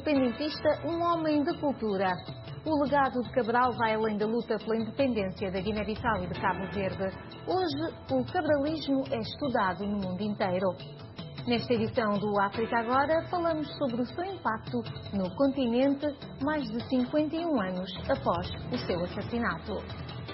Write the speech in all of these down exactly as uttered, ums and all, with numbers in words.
independentista, um homem de cultura. O legado de Cabral vai além da luta pela independência da Guiné-Bissau e de Cabo Verde. Hoje, o cabralismo é estudado no mundo inteiro. Nesta edição do África Agora, falamos sobre o seu impacto no continente mais de cinquenta e um anos após o seu assassinato.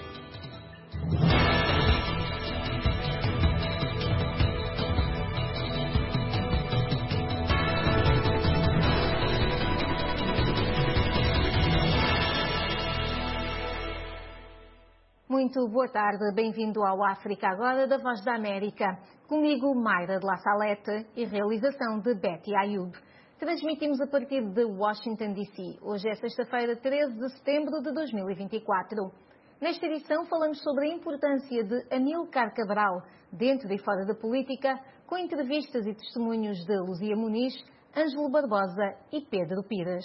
Muito boa tarde, bem-vindo ao África Agora da Voz da América. Comigo, Mayra de La Salete e realização de Betty Ayub. Transmitimos a partir de Washington, D C Hoje é sexta-feira, treze de setembro de dois mil e vinte e quatro. Nesta edição falamos sobre a importância de Amílcar Cabral dentro e fora da política, com entrevistas e testemunhos de Luzia Muniz, Ângelo Barbosa e Pedro Pires.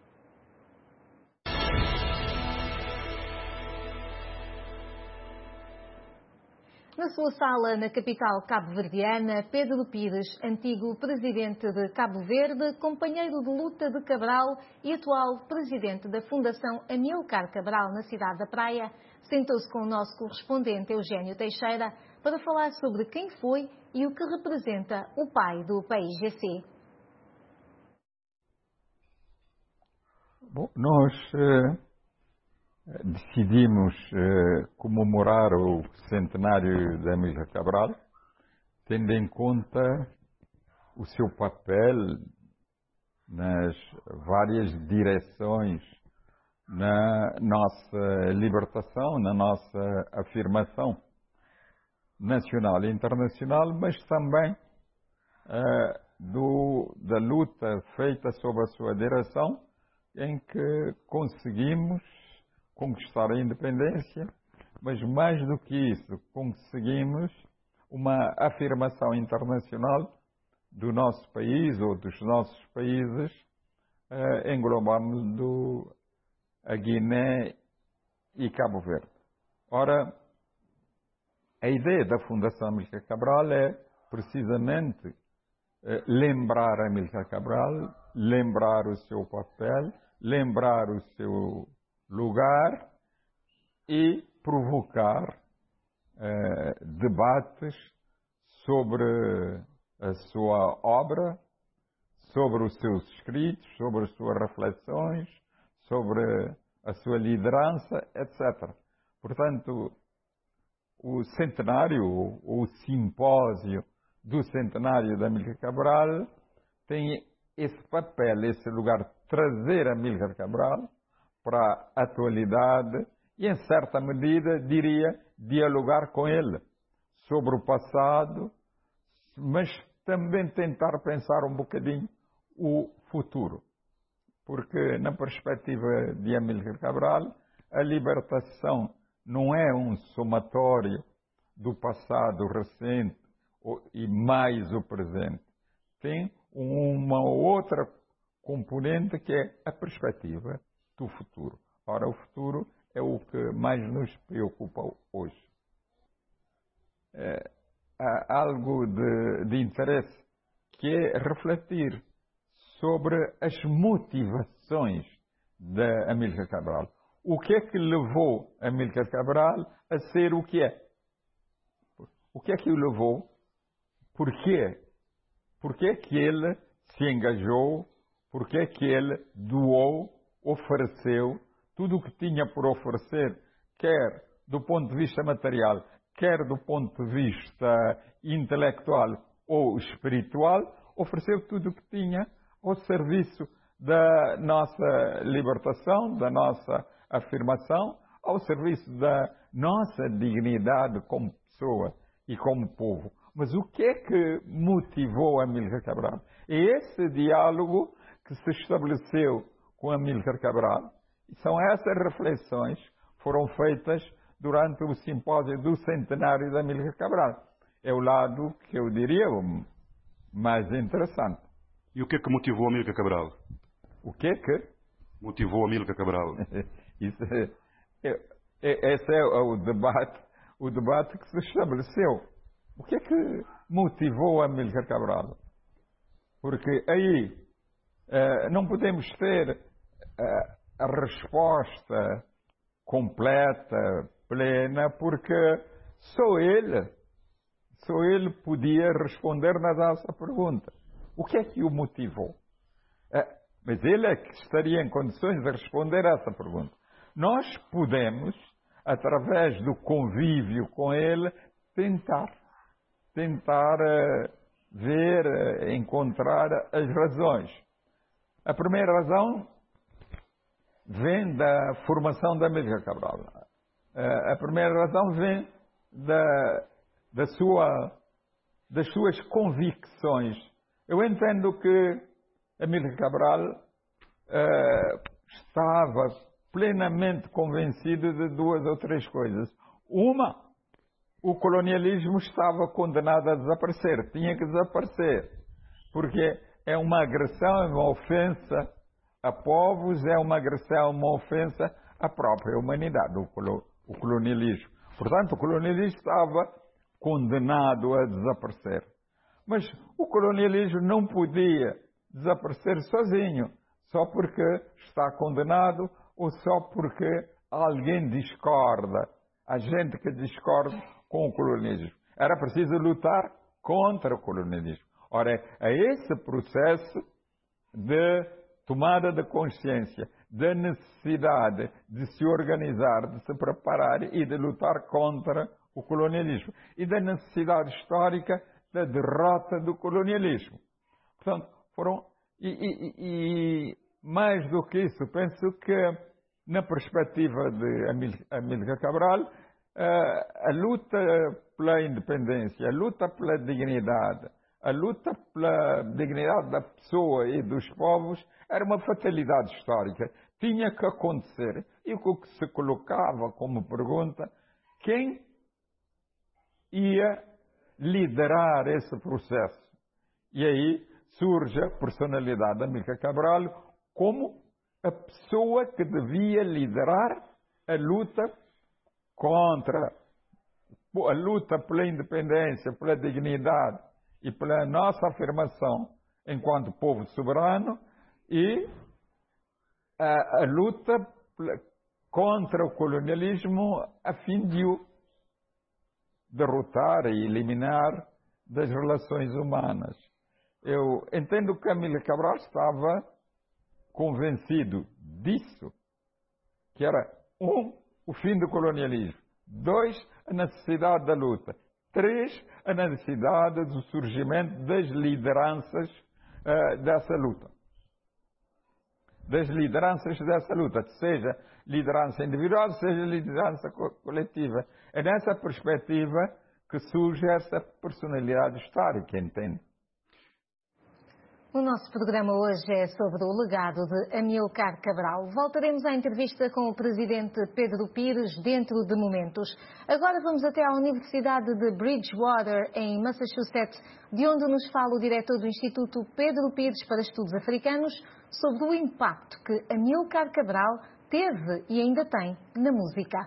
Na sua sala, na capital cabo-verdiana, Pedro Pires, antigo presidente de Cabo Verde, companheiro de luta de Cabral e atual presidente da Fundação Amílcar Cabral na cidade da Praia, sentou-se com o nosso correspondente Eugênio Teixeira para falar sobre quem foi e o que representa o pai do P I G C. Bom, nós uh, decidimos uh, comemorar o centenário de Amílcar Cabral, tendo em conta o seu papel nas várias direções na nossa libertação, na nossa afirmação nacional e internacional, mas também uh, do, da luta feita sob a sua direção, em que conseguimos conquistar a independência, mas mais do que isso, conseguimos uma afirmação internacional do nosso país ou dos nossos países, eh, englobando a Guiné e Cabo Verde. Ora, a ideia da Fundação Amílcar Cabral é precisamente eh, lembrar Amílcar Cabral, lembrar o seu papel, lembrar o seu lugar e provocar eh, debates sobre a sua obra, sobre os seus escritos, sobre as suas reflexões, sobre a sua liderança, etcétera. Portanto, o centenário, o simpósio do centenário de Amílcar Cabral tem esse papel, esse lugar, trazer Amílcar Cabral para a atualidade e, em certa medida, diria, dialogar com ele sobre o passado, mas também tentar pensar um bocadinho o futuro. Porque, na perspectiva de Amílcar Cabral, a libertação não é um somatório do passado recente e mais o presente. Tem uma outra componente que é a perspectiva do futuro. Ora, o futuro é o que mais nos preocupa hoje. É, há algo de, de interesse que é refletir sobre as motivações de Amílcar Cabral. O que é que levou Amílcar Cabral a ser o que é? O que é que o levou? Porquê? Porquê é que ele se engajou? Porquê é que ele doou, ofereceu tudo o que tinha por oferecer, quer do ponto de vista material, quer do ponto de vista intelectual ou espiritual, ofereceu tudo o que tinha ao serviço da nossa libertação, da nossa afirmação, ao serviço da nossa dignidade como pessoa e como povo. Mas o que é que motivou Amílcar Cabral? É esse diálogo que se estabeleceu com Amílcar Cabral. E são essas reflexões que foram feitas durante o simpósio do centenário de Amílcar Cabral. É o lado que eu diria o mais interessante. E o que é que motivou Amílcar Cabral? O que é que? Motivou Amílcar Cabral. Isso é, é, é, esse é o debate, o debate que se estabeleceu. O que é que motivou Amílcar Cabral? Porque aí Uh, não podemos ter uh, a resposta completa, plena, porque só ele, só ele podia responder na nossa pergunta. O que é que o motivou? Uh, mas ele é que estaria em condições de responder a essa pergunta. Nós podemos, através do convívio com ele, tentar, tentar uh, ver, uh, encontrar as razões. A primeira razão vem da formação da Amílcar Cabral. Uh, a primeira razão vem da, da sua, das suas convicções. Eu entendo que Amílcar Cabral uh, estava plenamente convencido de duas ou três coisas. Uma, o colonialismo estava condenado a desaparecer, tinha que desaparecer, porque é uma agressão, é uma ofensa a povos, é uma agressão, uma ofensa à própria humanidade, o colonialismo. Portanto, o colonialismo estava condenado a desaparecer. Mas o colonialismo não podia desaparecer sozinho, só porque está condenado ou só porque alguém discorda, a gente que discorda com o colonialismo. Era preciso lutar contra o colonialismo. Ora, é esse processo de tomada de consciência, da necessidade de se organizar, de se preparar e de lutar contra o colonialismo. E da necessidade histórica da derrota do colonialismo. Portanto, foram... E, e, e mais do que isso, penso que, na perspectiva de Amílcar Cabral, a luta pela independência, a luta pela dignidade, a luta pela dignidade da pessoa e dos povos era uma fatalidade histórica. Tinha que acontecer. E o que se colocava como pergunta, quem ia liderar esse processo? E aí surge a personalidade de Amílcar Cabral como a pessoa que devia liderar a luta contra, a luta pela independência, pela dignidade e pela nossa afirmação enquanto povo soberano e a, a luta contra o colonialismo a fim de o derrotar e eliminar das relações humanas. Eu entendo que Amílcar Cabral estava convencido disso, que era, um, o fim do colonialismo, dois, a necessidade da luta, três, a necessidade do surgimento das lideranças uh, dessa luta. Das lideranças dessa luta, seja liderança individual, seja liderança co coletiva. É nessa perspectiva que surge essa personalidade histórica, entende? O nosso programa hoje é sobre o legado de Amílcar Cabral. Voltaremos à entrevista com o presidente Pedro Pires dentro de momentos. Agora vamos até à Universidade de Bridgewater, em Massachusetts, de onde nos fala o diretor do Instituto Pedro Pires para Estudos Africanos sobre o impacto que Amílcar Cabral teve e ainda tem na música.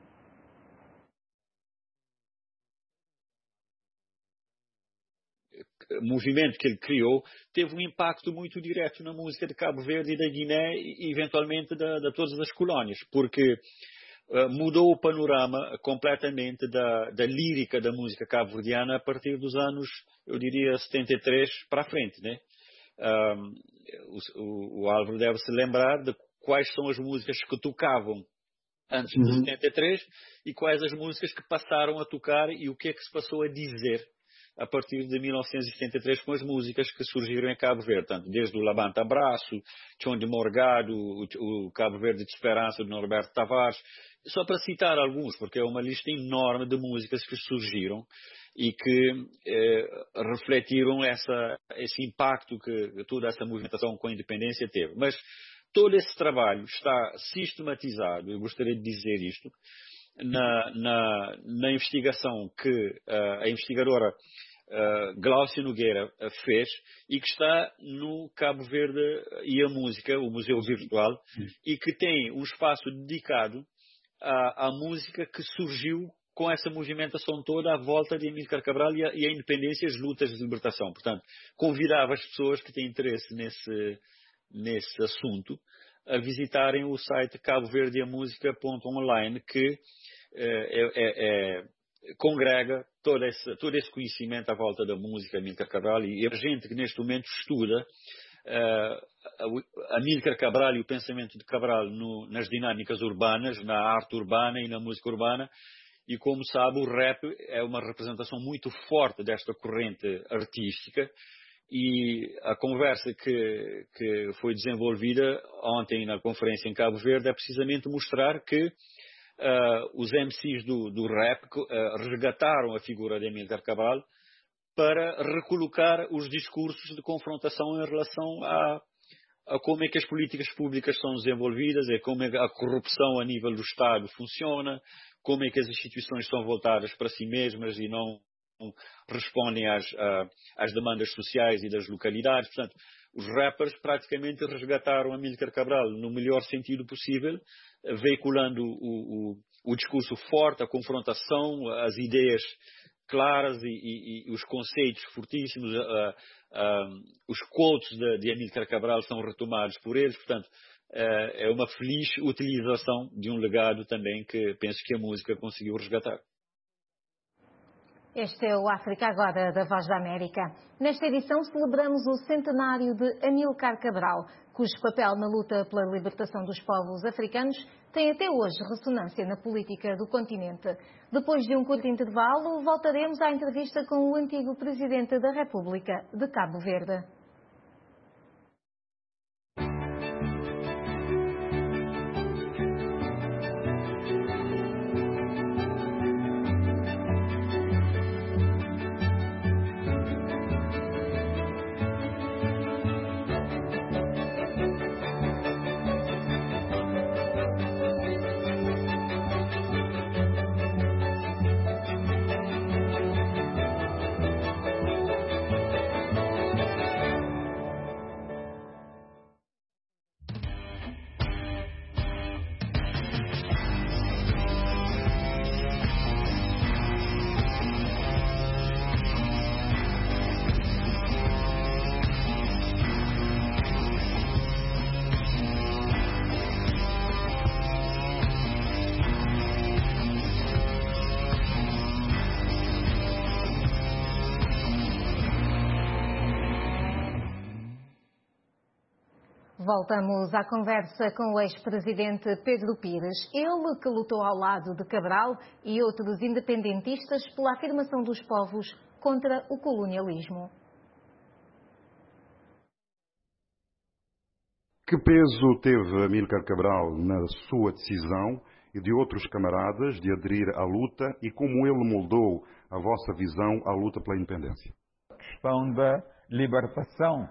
Movimento que ele criou teve um impacto muito direto na música de Cabo Verde e da Guiné e eventualmente de, de todas as colónias, porque uh, mudou o panorama completamente da, da lírica da música cabo-verdiana a partir dos anos, eu diria, setenta e três para a frente, né? Um, o, o Álvaro deve se lembrar de quais são as músicas que tocavam antes de uhum. setenta e três e quais as músicas que passaram a tocar e o que é que se passou a dizer a partir de mil novecentos e setenta e três com as músicas que surgiram em Cabo Verde, tanto desde o Labanta Abraço, Chão de Morgado, o, o Cabo Verde de Esperança de Norberto Tavares, só para citar alguns, porque é uma lista enorme de músicas que surgiram e que eh, refletiram essa, esse impacto que toda essa movimentação com a independência teve. Mas todo esse trabalho está sistematizado, eu gostaria de dizer isto, na, na, na investigação que uh, a investigadora uh, Glaucia Nogueira uh, fez e que está no Cabo Verde e a Música, o Museu Virtual, Sim. e que tem um espaço dedicado à, à música que surgiu com essa movimentação toda à volta de Amílcar Cabral e a, e a independência e as lutas de libertação. Portanto, convidava as pessoas que têm interesse nesse, nesse assunto, a visitarem o site cabo verde a música ponto online, que é, é, é, congrega todo esse, todo esse conhecimento à volta da música Amílcar Cabral, e a gente que neste momento estuda uh, Amílcar Cabral e o pensamento de Cabral no, nas dinâmicas urbanas, na arte urbana e na música urbana. E como sabe, o rap é uma representação muito forte desta corrente artística, e a conversa que, que foi desenvolvida ontem na conferência em Cabo Verde é precisamente mostrar que uh, os M Cs do, do rap uh, resgataram a figura de Amílcar Cabral para recolocar os discursos de confrontação em relação a, a como é que as políticas públicas são desenvolvidas, é como é que a corrupção a nível do Estado funciona, como é que as instituições são voltadas para si mesmas e não respondem às, às demandas sociais e das localidades. Portanto, os rappers praticamente resgataram Amílcar Cabral no melhor sentido possível, veiculando o, o, o discurso forte, a confrontação, as ideias claras e, e, e os conceitos fortíssimos. Uh, uh, os quotes de, de Amílcar Cabral são retomados por eles. Portanto, uh, é uma feliz utilização de um legado também que penso que a música conseguiu resgatar. Este é o África Agora, da Voz da América. Nesta edição celebramos o centenário de Amílcar Cabral, cujo papel na luta pela libertação dos povos africanos tem até hoje ressonância na política do continente. Depois de um curto intervalo, voltaremos à entrevista com o antigo Presidente da República de Cabo Verde. Voltamos à conversa com o ex-presidente Pedro Pires. Ele que lutou ao lado de Cabral e outros independentistas pela afirmação dos povos contra o colonialismo. Que peso teve Amílcar Cabral na sua decisão e de outros camaradas de aderir à luta, e como ele moldou a vossa visão à luta pela independência? A questão da libertação,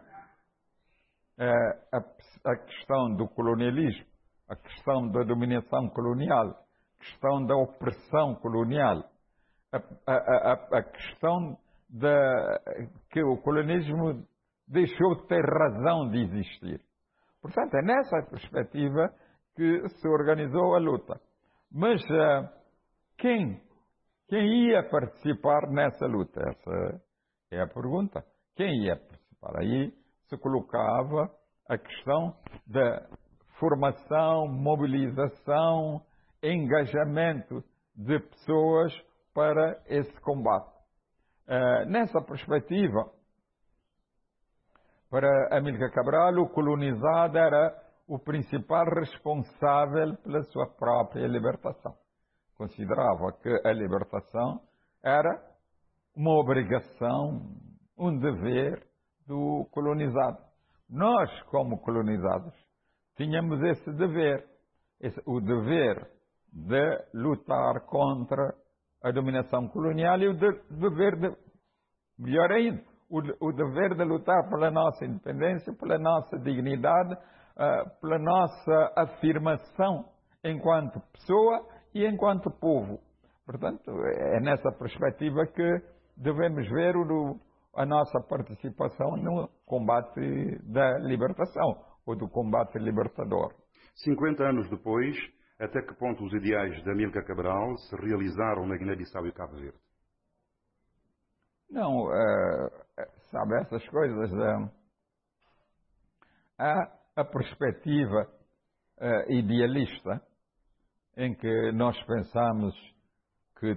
a, a questão do colonialismo, a questão da dominação colonial, a questão da opressão colonial, a, a, a, a questão da, que o colonialismo deixou de ter razão de existir. Portanto, é nessa perspectiva que se organizou a luta. Mas uh, quem, quem ia participar nessa luta? Essa é a pergunta. Quem ia participar? Aí se colocava a questão da formação, mobilização, engajamento de pessoas para esse combate. Uh, nessa perspectiva, para Amílcar Cabral, o colonizado era o principal responsável pela sua própria libertação. Considerava que a libertação era uma obrigação, um dever do colonizado. Nós, como colonizados, tínhamos esse dever, esse, o dever de lutar contra a dominação colonial e o de, dever de, melhor ainda, O, o dever de lutar pela nossa independência, pela nossa dignidade, uh, pela nossa afirmação enquanto pessoa e enquanto povo. Portanto, é nessa perspectiva que devemos ver o, a nossa participação no combate da libertação, ou do combate libertador. cinquenta anos depois, até que ponto os ideais de Amílcar Cabral se realizaram na Guiné-Bissau e Cabo Verde? Não, uh, sabe, essas coisas... Uh, há a perspectiva uh, idealista, em que nós pensamos que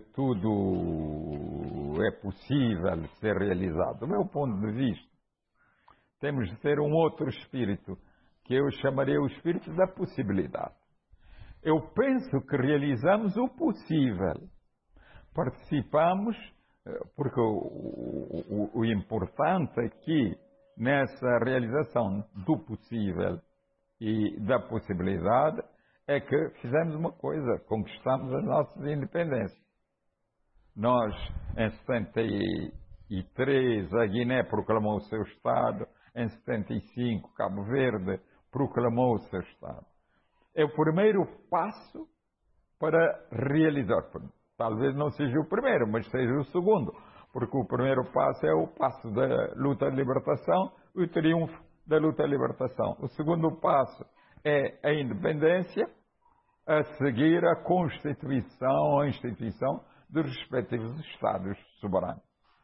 tudo é possível ser realizado. Do meu ponto de vista, temos de ter um outro espírito, que eu chamaria o espírito da possibilidade. Eu penso que realizamos o possível. Participamos, porque o, o, o importante aqui, nessa realização do possível e da possibilidade, é que fizemos uma coisa, conquistamos as nossas independências. Nós, em setenta e três, a Guiné proclamou o seu Estado, em setenta e cinco, Cabo Verde proclamou o seu Estado. É o primeiro passo para realizar. Talvez não seja o primeiro, mas seja o segundo, porque o primeiro passo é o passo da luta de libertação, o triunfo da luta de libertação. O segundo passo é a independência, a seguir a constituição, a instituição dos respectivos Estados soberanos.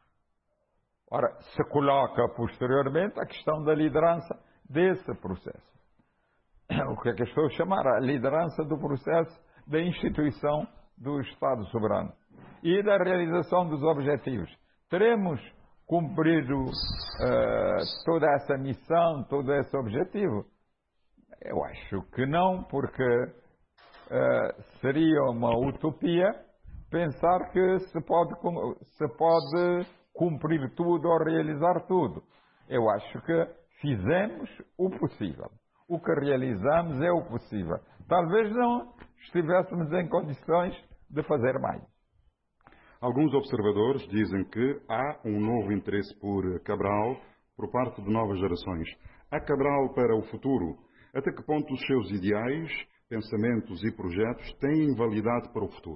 Ora, se coloca posteriormente a questão da liderança desse processo. O que é que eu estou a chamar? A liderança do processo da instituição do Estado soberano e da realização dos objetivos. Teremos cumprido uh, toda essa missão, todo esse objetivo? Eu acho que não, porque uh, seria uma utopia pensar que se pode, se pode cumprir tudo ou realizar tudo. Eu acho que fizemos o possível. O que realizamos é o possível. Talvez não estivéssemos em condições de fazer mais. Alguns observadores dizem que há um novo interesse por Cabral por parte de novas gerações. Há Cabral para o futuro. Até que ponto os seus ideais, pensamentos e projetos têm validade para o futuro?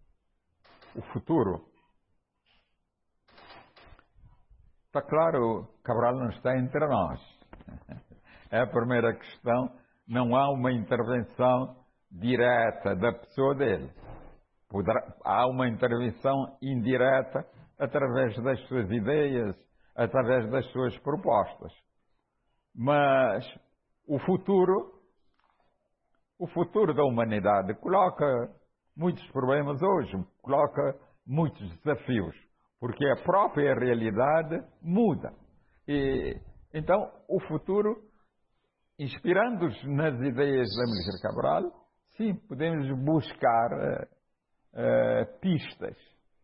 O futuro? Está claro, Cabral não está entre nós. É a primeira questão. Não há uma intervenção direta da pessoa dele. Poderá, há uma intervenção indireta através das suas ideias, através das suas propostas. Mas o futuro, o futuro da humanidade coloca muitos problemas hoje, coloca muitos desafios, porque a própria realidade muda. E, então, o futuro, inspirando-nos nas ideias de Amílcar Cabral, sim, podemos buscar uh, uh, pistas.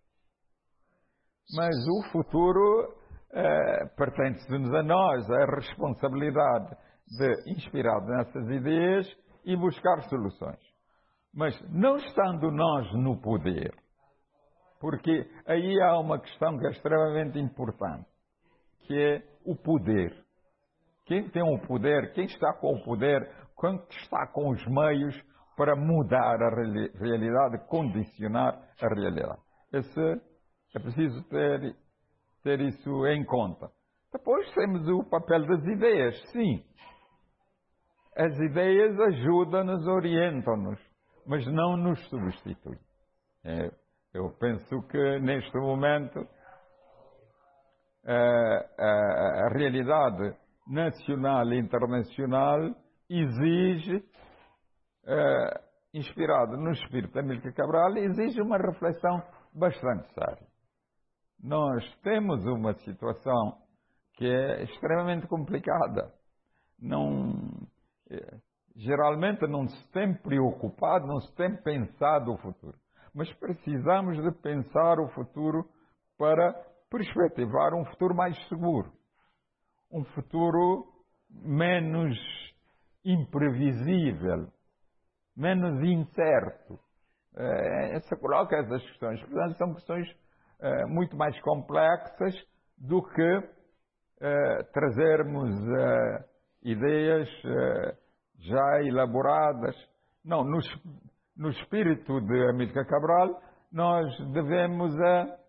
Mas o futuro uh, pertence-nos a nós, a responsabilidade de, inspirado nessas ideias, e buscar soluções. Mas não estando nós no poder, porque aí há uma questão que é extremamente importante, que é o poder. Quem tem o poder, quem está com o poder, quem está com os meios para mudar a realidade, condicionar a realidade. Esse, é preciso ter, ter isso em conta. Depois temos o papel das ideias, sim. As ideias ajudam-nos, orientam-nos, mas não nos substituem. É, eu penso que neste momento a, a, a realidade nacional e internacional exige, uh, inspirado no espírito de Amílcar Cabral, exige uma reflexão bastante séria. Nós temos uma situação que é extremamente complicada. Não, geralmente não se tem preocupado, não se tem pensado o futuro. Mas precisamos de pensar o futuro para perspectivar um futuro mais seguro. Um futuro menos imprevisível, menos incerto. É, se coloca essas questões. Portanto, são questões é, muito mais complexas do que é, trazermos é, ideias é, já elaboradas. Não, no, no espírito de Amílcar Cabral, nós devemos é,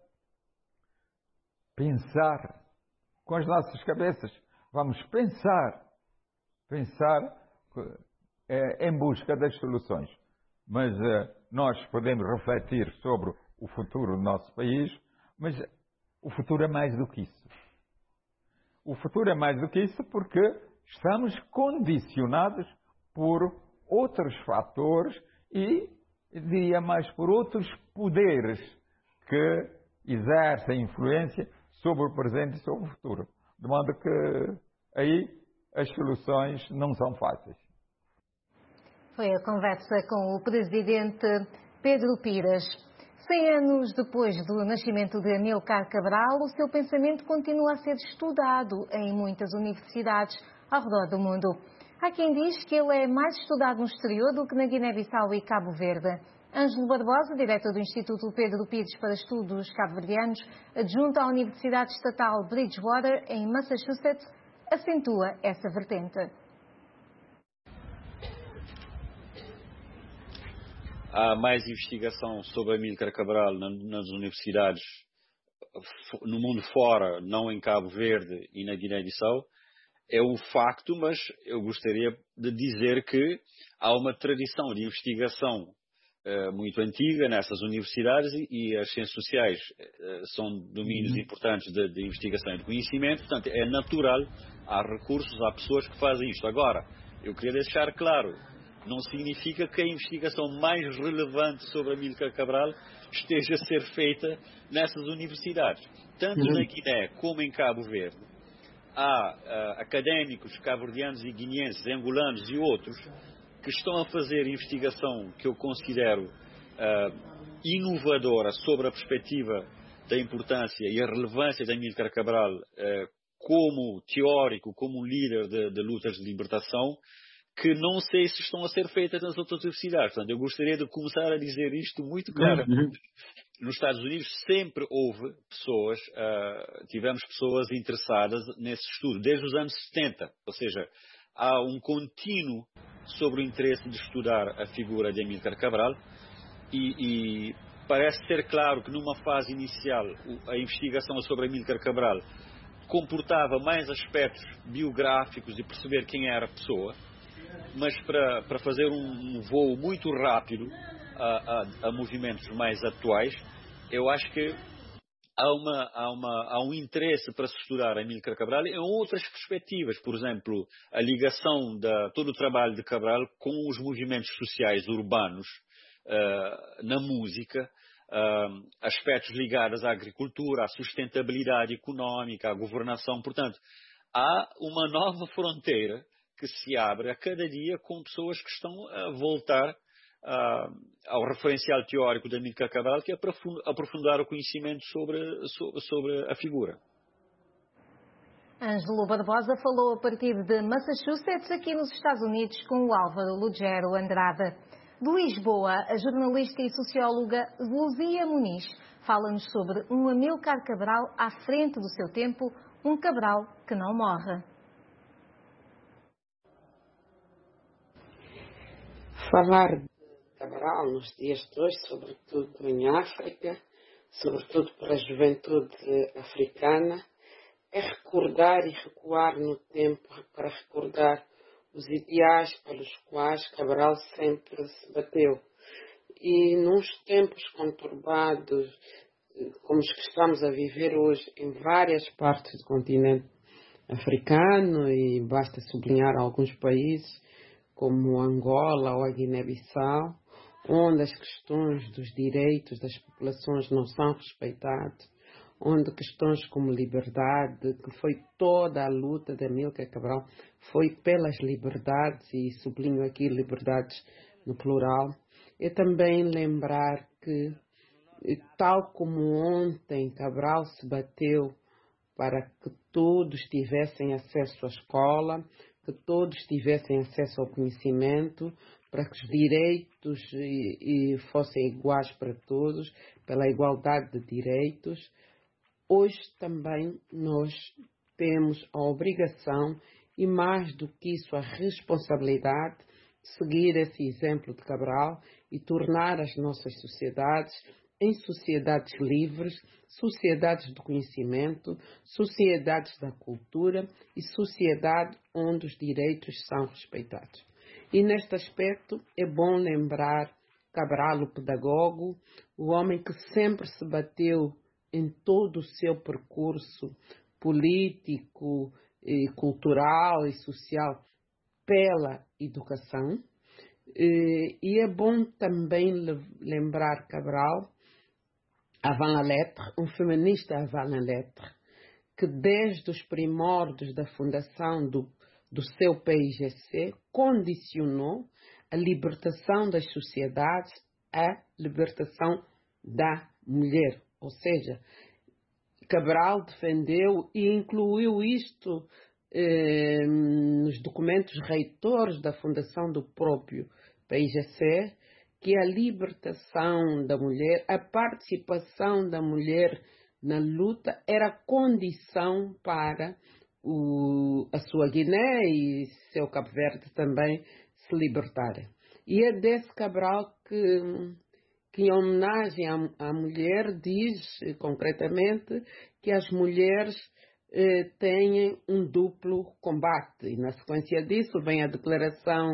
pensar com as nossas cabeças. Vamos pensar, pensar é, em busca das soluções. Mas é, nós podemos refletir sobre o futuro do nosso país, mas o futuro é mais do que isso. O futuro é mais do que isso porque estamos condicionados por outros fatores e, diria mais, por outros poderes que exercem influência sobre o presente e sobre o futuro. De modo que aí as soluções não são fáceis. Foi a conversa com o presidente Pedro Pires. Cem anos depois do nascimento de Amílcar Cabral, o seu pensamento continua a ser estudado em muitas universidades ao redor do mundo. Há quem diz que ele é mais estudado no exterior do que na Guiné-Bissau e Cabo Verde. Ângelo Barbosa, diretor do Instituto Pedro Pires para Estudos Cabo-Verdianos, adjunto à Universidade Estatal Bridgewater, em Massachusetts, acentua essa vertente. Há mais investigação sobre Amílcar Cabral nas universidades no mundo fora, não em Cabo Verde e na Guiné-Bissau. É um facto, mas eu gostaria de dizer que há uma tradição de investigação uh, muito antiga nessas universidades e, e as ciências sociais uh, são domínios uhum. importantes de, de investigação e de conhecimento. Portanto, é natural, há recursos, há pessoas que fazem isto. Agora, eu queria deixar claro, não significa que a investigação mais relevante sobre Amílcar Cabral esteja a ser feita nessas universidades. Tanto uhum. na Guiné como em Cabo Verde, há uh, académicos cabo-verdianos e guineenses, angolanos e outros que estão a fazer investigação que eu considero uh, inovadora sobre a perspectiva da importância e a relevância de Amílcar Cabral uh, como teórico, como um líder de, de lutas de libertação, que não sei se estão a ser feitas nas outras universidades. Portanto, eu gostaria de começar a dizer isto muito claramente. Nos Estados Unidos sempre houve pessoas, uh, tivemos pessoas interessadas nesse estudo, desde os anos setenta. Ou seja, há um contínuo sobre o interesse de estudar a figura de Amílcar Cabral e, e parece ser claro que numa fase inicial a investigação sobre Amílcar Cabral comportava mais aspectos biográficos e perceber quem era a pessoa, mas para, para fazer um, um voo muito rápido a, a, a movimentos mais atuais, eu acho que há, uma, há, uma, há um interesse para se estudar Amílcar Cabral em outras perspectivas. Por exemplo, a ligação de todo o trabalho de Cabral com os movimentos sociais urbanos uh, na música, uh, aspectos ligados à agricultura, à sustentabilidade económica, à governação. Portanto, há uma nova fronteira que se abre a cada dia com pessoas que estão a voltar uh, ao referencial teórico de Amílcar Cabral, que é aprofundar o conhecimento sobre, sobre, sobre a figura. Ângelo Barbosa falou a partir de Massachusetts, aqui nos Estados Unidos, com o Álvaro Lugero Andrade. De Lisboa, a jornalista e socióloga Luzia Muniz fala-nos sobre um Amílcar Cabral à frente do seu tempo, um Cabral que não morre. Falar de Cabral nos dias de hoje, sobretudo em África, sobretudo para a juventude africana, é recordar e recuar no tempo para recordar os ideais pelos quais Cabral sempre se bateu. E nos tempos conturbados, como os que estamos a viver hoje em várias partes do continente africano, e basta sublinhar alguns países, como Angola ou a Guiné-Bissau, onde as questões dos direitos das populações não são respeitadas, onde questões como liberdade, que foi toda a luta de Amílcar Cabral, foi pelas liberdades, e sublinho aqui liberdades no plural, é também lembrar que, tal como ontem Cabral se bateu para que todos tivessem acesso à escola, que todos tivessem acesso ao conhecimento, para que os direitos e, e fossem iguais para todos, pela igualdade de direitos. Hoje também nós temos a obrigação e, mais do que isso, a responsabilidade de seguir esse exemplo de Cabral e tornar as nossas sociedades em sociedades livres, sociedades do conhecimento, sociedades da cultura e sociedade onde os direitos são respeitados. E neste aspecto é bom lembrar Cabral, o pedagogo, o homem que sempre se bateu em todo o seu percurso político e cultural e social pela educação. E é bom também lembrar Cabral, avant la lettre, um feminista avant la lettre, que desde os primórdios da fundação do, do seu P I G C condicionou a libertação das sociedades à libertação da mulher. Ou seja, Cabral defendeu e incluiu isto eh, nos documentos reitores da fundação do próprio P I G C, que a libertação da mulher, a participação da mulher na luta era condição para o, a sua Guiné e seu Cabo Verde também se libertarem. E é desse Cabral que, que em homenagem à, à mulher, diz concretamente que as mulheres eh, têm um duplo combate. E na sequência disso vem a declaração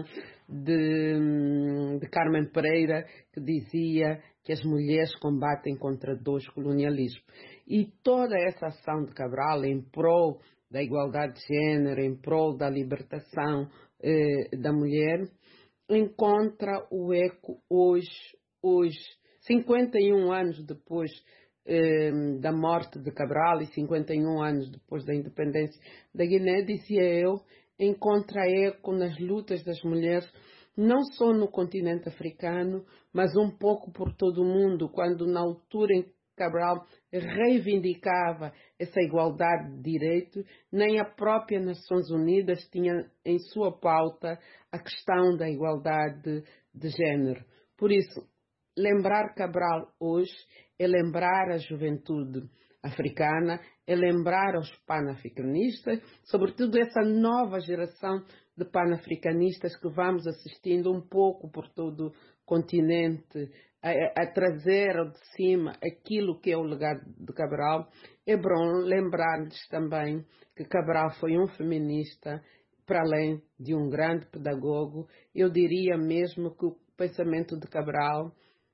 de, de Carmen Pereira, que dizia que as mulheres combatem contra dois colonialismos. E toda essa ação de Cabral em prol da igualdade de género, em prol da libertação eh, da mulher, encontra o eco hoje, hoje, cinquenta e um anos depois eh, da morte de Cabral e cinquenta e um anos depois da independência da Guiné, dizia eu, encontra eco nas lutas das mulheres, não só no continente africano, mas um pouco por todo o mundo, quando na altura em que Cabral reivindicava essa igualdade de direito, nem a própria Nações Unidas tinha em sua pauta a questão da igualdade de, de género. Por isso, lembrar Cabral hoje é lembrar a juventude africana, é lembrar aos panafricanistas, sobretudo essa nova geração de panafricanistas que vamos assistindo um pouco por todo o continente, a, a trazer ao de cima aquilo que é o legado de Cabral. É bom lembrar-lhes também que Cabral foi um feminista, para além de um grande pedagogo. Eu diria mesmo que o pensamento de Cabral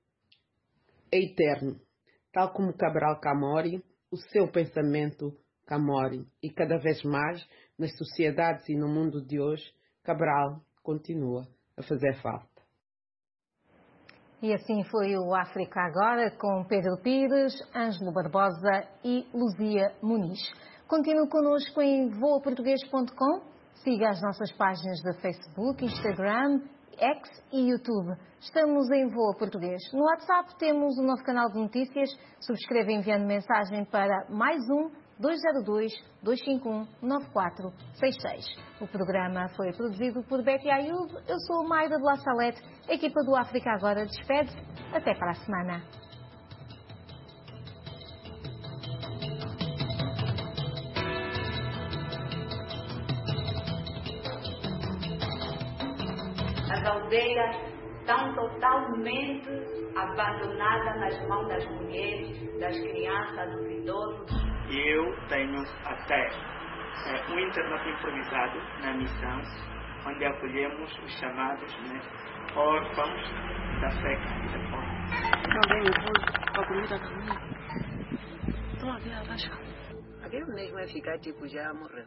é eterno, tal como Cabral Camori, o seu pensamento Camori. E cada vez mais, nas sociedades e no mundo de hoje, Cabral continua a fazer falta. E assim foi o África Agora, com Pedro Pires, Ângelo Barbosa e Luzia Muniz. Continue connosco em voa português ponto com, siga as nossas páginas de Facebook, Instagram, X e YouTube. Estamos em Voa Português. No WhatsApp temos um novo canal de notícias. Subscreva enviando mensagem para mais um dois zero dois, dois cinco um, nove quatro seis seis. O programa foi produzido por Betty Ayub. Eu sou Mayra de La Salette. A equipa do África Agora despede-se. Até para a semana. As aldeias estão totalmente abandonadas nas mãos das mulheres, das crianças, dos idosos. E eu tenho até é, um internato improvisado na missão, onde acolhemos os chamados, né, órfãos da fé católica. Alguém me pôs a comida comigo. Estou a ver abaixo. Aquele mesmo vai ficar tipo já morreu.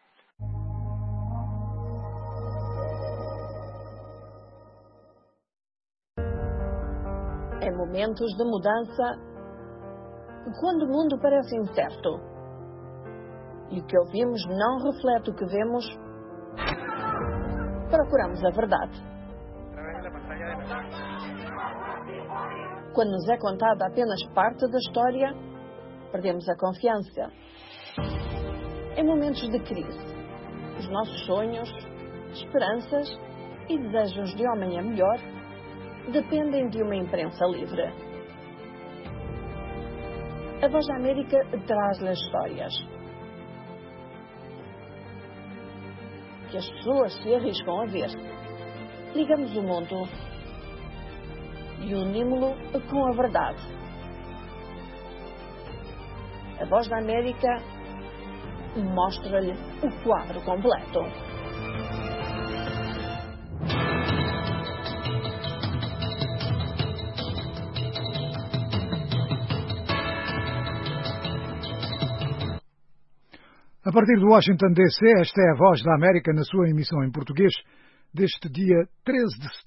Em momentos de mudança, quando o mundo parece incerto e o que ouvimos não reflete o que vemos, procuramos a verdade. Quando nos é contada apenas parte da história, perdemos a confiança. Em momentos de crise, os nossos sonhos, esperanças e desejos de homem a melhor dependem de uma imprensa livre. A Voz da América traz-lhe as histórias que as pessoas se arriscam a ver. Ligamos o mundo e unimos-lo com a verdade. A Voz da América mostra-lhe o quadro completo. A partir de Washington, D C, esta é a Voz da América na sua emissão em português deste dia treze de setembro.